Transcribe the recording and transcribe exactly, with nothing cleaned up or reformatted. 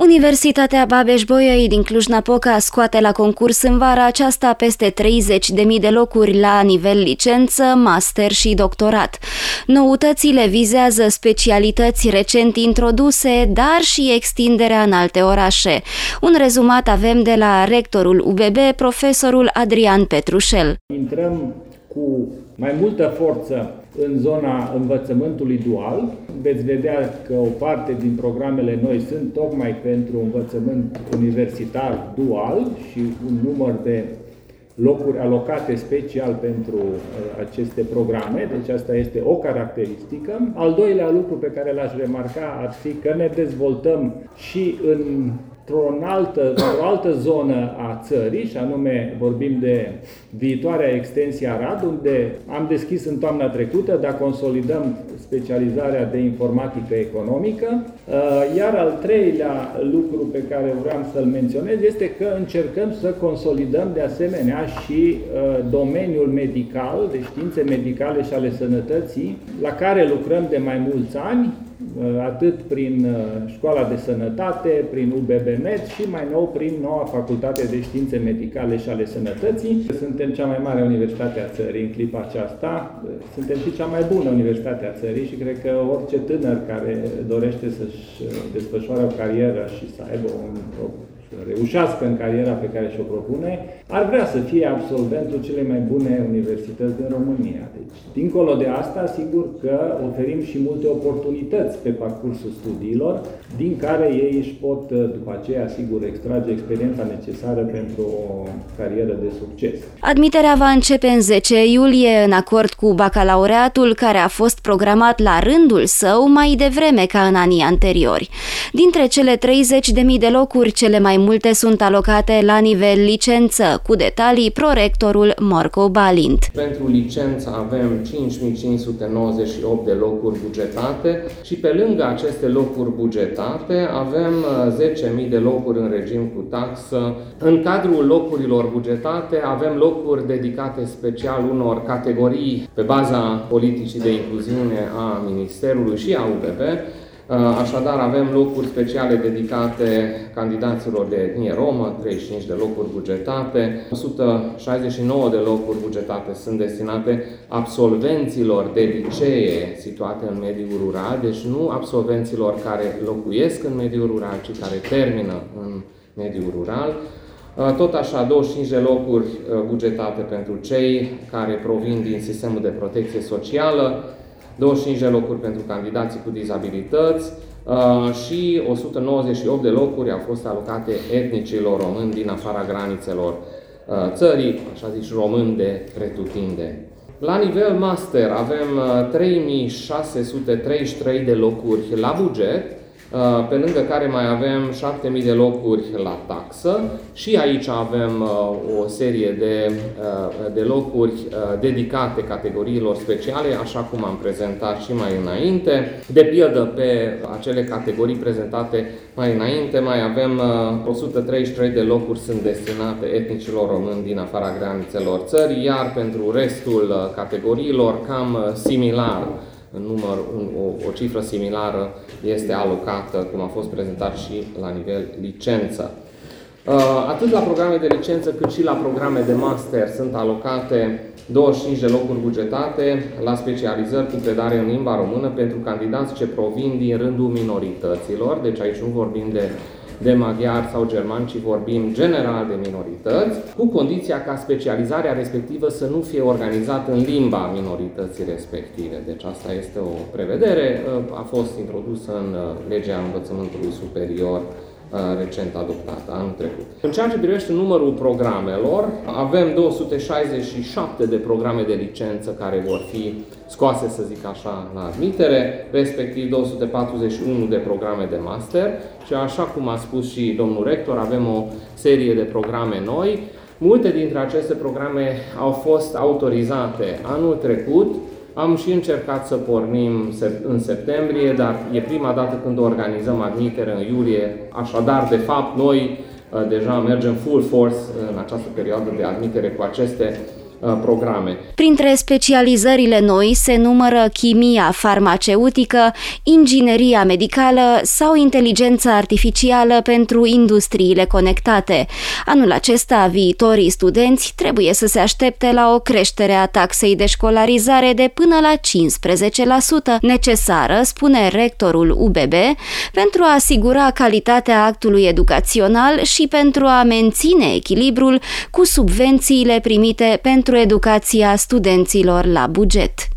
Universitatea Babeș-Bolyai din Cluj-Napoca scoate la concurs în vara aceasta peste treizeci de mii de locuri la nivel licență, master și doctorat. Noutățile vizează specialități recent introduse, dar și extinderea în alte orașe. Un rezumat avem de la rectorul U B B, profesorul Adrian Petrușel. Intrăm cu mai multă forță în zona învățământului dual. Veți vedea că o parte din programele noi sunt tocmai pentru învățământ universitar dual și un număr de locuri alocate special pentru aceste programe, deci asta este o caracteristică. Al doilea lucru pe care l-aș remarca ar fi că ne dezvoltăm și în într-o altă, într-o altă zonă a țării, și anume vorbim de viitoarea extensie Arad, unde am deschis în toamna trecută, dar consolidăm specializarea de informatică economică. Iar al treilea lucru pe care vreau să-l menționez este că încercăm să consolidăm de asemenea și domeniul medical, de științe medicale și ale sănătății, la care lucrăm de mai mulți ani, atât prin Școala de Sănătate, prin U B B Med și mai nou prin noua Facultate de Științe Medicale și ale Sănătății. Suntem cea mai mare universitate a țării în clipa aceasta, suntem și cea mai bună universitate a țării și cred că orice tânăr care dorește să-și desfășoare o carieră și să aibă un, o reușească în cariera pe care și-o propune, ar vrea să fie absolventul celei mai bune universități din România. Deci, dincolo de asta, sigur că oferim și multe oportunități pe parcursul studiilor, din care ei își pot, după aceea, sigur, extrage experiența necesară pentru o carieră de succes. Admiterea va începe în zece iulie, în acord cu bacalaureatul, care a fost programat la rândul său mai devreme ca în anii anteriori. Dintre cele treizeci de mii de locuri, cele mai multe sunt alocate la nivel licență, cu detalii prorectorul Morco Balint. Pentru licență avem cinci mii cinci sute nouăzeci și opt de locuri bugetate și pe lângă aceste locuri bugetate avem zece mii de locuri în regim cu taxă. În cadrul locurilor bugetate avem locuri dedicate special unor categorii pe baza politicii de incluziune a Ministerului și a U B B. Așadar, avem locuri speciale dedicate candidaților de etnie romă, treizeci și cinci de locuri bugetate, o sută șaizeci și nouă de locuri bugetate sunt destinate absolvenților de licee situate în mediul rural, deci nu absolvenților care locuiesc în mediul rural, ci care termină în mediul rural. Tot așa, douăzeci și cinci de locuri bugetate pentru cei care provin din sistemul de protecție socială, douăzeci și cinci de locuri pentru candidații cu dizabilități și o sută nouăzeci și opt de locuri au fost alocate etnicilor români din afara granițelor țării, așa zis români de pretutindeni. La nivel master avem trei mii șase sute treizeci și trei de locuri la buget, pe lângă care mai avem șapte mii de locuri la taxă și aici avem o serie de, de locuri dedicate categoriilor speciale, așa cum am prezentat și mai înainte. De pildă, pe acele categorii prezentate mai înainte, mai avem o sută treizeci și trei de locuri sunt destinate etnicilor români din afara granițelor țării, iar pentru restul categoriilor, cam similar, în număr, o, o cifră similară este alocată, cum a fost prezentat și la nivel licență. Atât la programe de licență cât și la programe de master sunt alocate douăzeci și cinci de locuri bugetate la specializări cu predare în limba română pentru candidați ce provin din rândul minorităților, deci aici nu vorbim de de maghiari sau germani, ci vorbim general de minorități, cu condiția ca specializarea respectivă să nu fie organizată în limba minorității respective. Deci asta este o prevedere, a fost introdusă în legea învățământului superior recent adoptată, anul trecut. În ceea ce privește numărul programelor, avem două sute șaizeci și șapte de programe de licență care vor fi scoase, să zic așa, la admitere, respectiv două sute patruzeci și unu de programe de master și, așa cum a spus și domnul rector, avem o serie de programe noi. Multe dintre aceste programe au fost autorizate anul trecut. Am și încercat să pornim în septembrie, dar e prima dată când organizăm admitere în iulie. Așadar, de fapt, noi deja mergem full force în această perioadă de admitere cu aceste programe. Printre specializările noi se numără chimia farmaceutică, ingineria medicală sau inteligența artificială pentru industriile conectate. Anul acesta, viitorii studenți trebuie să se aștepte la o creștere a taxei de școlarizare de până la cincisprezece la sută, necesară, spune rectorul U B B, pentru a asigura calitatea actului educațional și pentru a menține echilibrul cu subvențiile primite pentru educația studenților la buget.